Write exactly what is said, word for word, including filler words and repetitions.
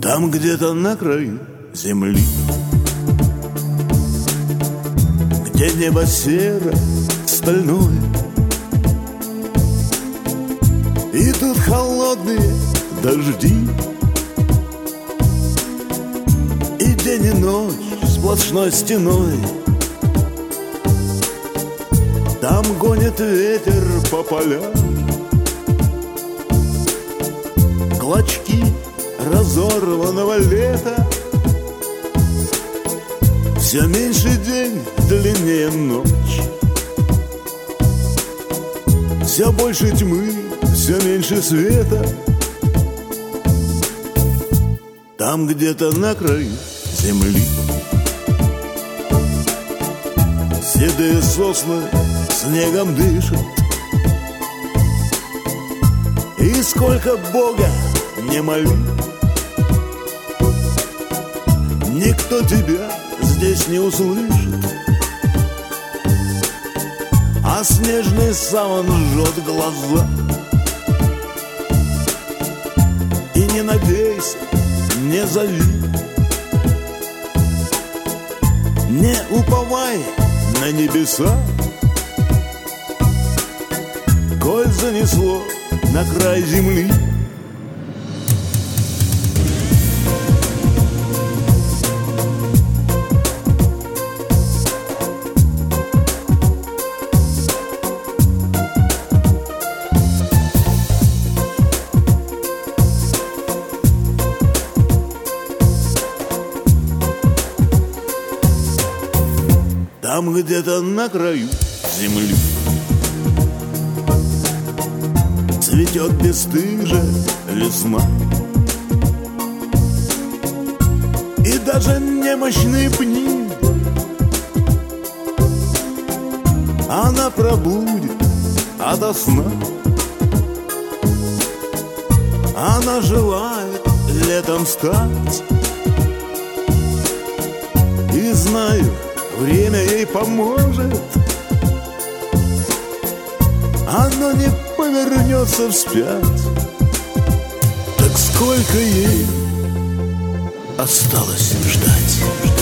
Там где-то на краю земли, где небо серо стальное, идут холодные дожди, и день и ночь сплошной стеной. Там гонит ветер по полям клочки разорванного лета. Все меньше день, длиннее ночь, все больше тьмы, все меньше света. Там где-то на краю земли седые сосны снегом дышат, и сколько Бога не моли, никто тебя здесь не услышит. А снежный саван жжет глаза, и не надейся, не зови, не уповай на небеса, коль занесло на край земли. Там где-то на краю земли цветет бесстыжая весна, и даже немощные пни она пробудет ото сна. Она желает летом стать, и знаю, время ей поможет. Оно не повернется вспять. Так сколько ей осталось ждать?